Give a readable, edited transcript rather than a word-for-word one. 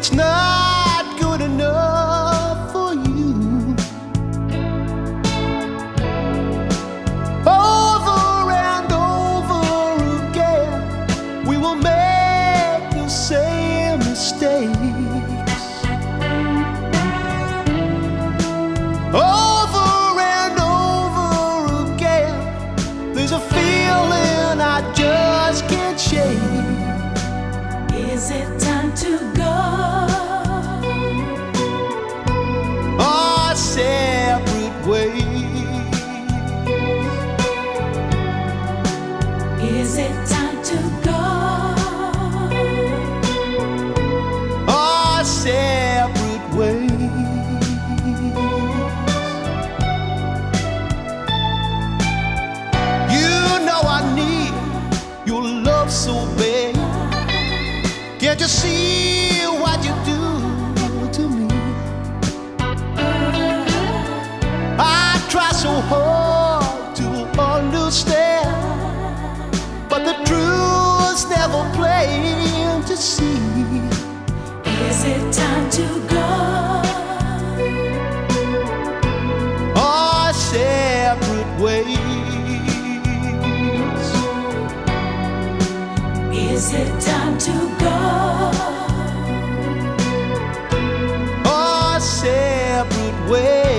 it's not good enough for you. Over and over again, we will make the same mistakes. Over and over again, there's a feeling I just can't shake. Is it time to go? Our separate ways. Is it time to go? Our separate ways. You know I need your love so bad. Can't you see what you do to me? I try so hard to understand, but the truth's never plain to see. Is it time to go? Our separate ways. Is it time to go? Our separate ways.